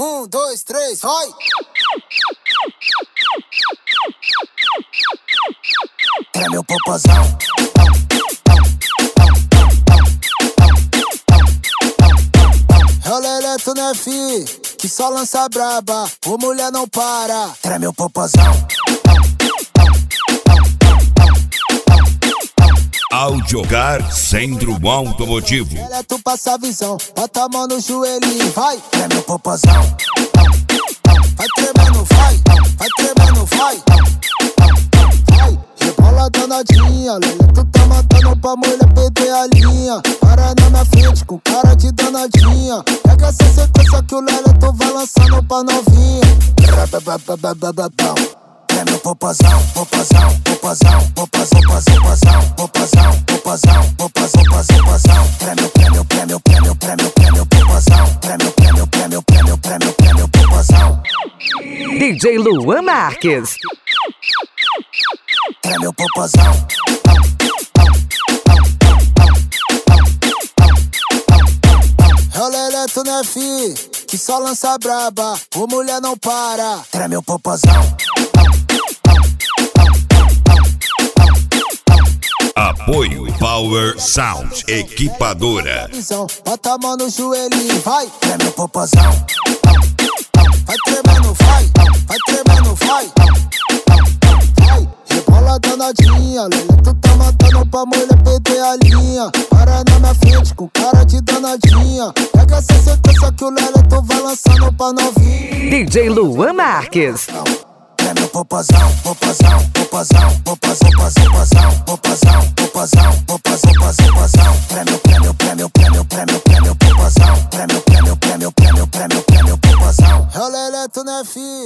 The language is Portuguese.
2, 3, vai! Treme o popozão. É o Leleto, né, fi? Que só lança braba, o mulher não para. Treme o popozão. Audiogar Centro Automotivo. Leleto passa a visão, bota a mão no joelhinho, vai. Treme o popozão. Vai tremendo, vai. Vai tremendo, vai. Vai. Rebola danadinha, Leleto tá matando pra mulher perder a linha. Para na minha frente com cara de danadinha. Pega essa sequência que o Leleto vai lançando pra novinha. Treme o popozão, popozão, popozão, popozão, popozão, popozão, popozão, popozão, popozão. Treme, treme, treme, treme, treme, treme, popozão. Treme, treme, treme, treme, treme, treme, popozão. DJ Luan Marques. Treme o popozão. É o Leleto, né, fi? Que só lança braba, o mulher não para. Treme o popozão. Apoio Power Sound Equipadora. Bota a mão no joelhinho, vai. Treme o popozão. Vai tremendo, vai. Vai tremendo, vai. Vai. Rebola danadinha, Leleto tá matando pra mulher perder a linha. Para na minha frente com cara de danadinha. Pega essa sequência que o Leleto vai lançando pra novinha. DJ Luan Marques. Treme o popozão, popozão, popozão, popozão, popozão, popozão, popozão, popozão, popozão. Treme, treme, treme, treme, treme, treme, popozão. Treme, treme, treme, treme, treme, treme, popozão. É o Leleto, né, fi?